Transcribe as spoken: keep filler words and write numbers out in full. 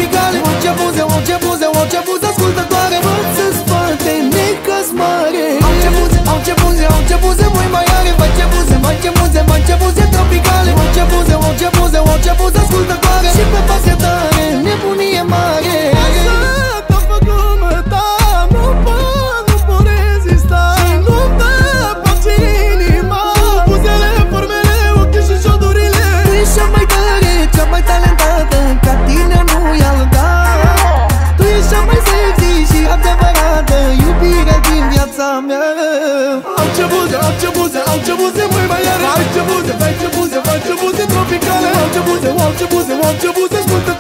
tropicale. Au ce buze, au ce buze, au ce buze ascultătoare. Fă-ți spate, necăs mare. Au ce buze, au ce buze, au ce buze mult mai are. Vai ce buze, vai ce buze, vai ce buze tropicale. Au ce buze, au ce buze, au ce buze ascultătoare. Și pe pasă tare, nebunie mare. Au ce buze, au ce buze, au ce buze mult mai are. Vai ce buze, vai ce buze, vai ce buze tropicale. Au ce buze, au ce buze, au ce buze ascultă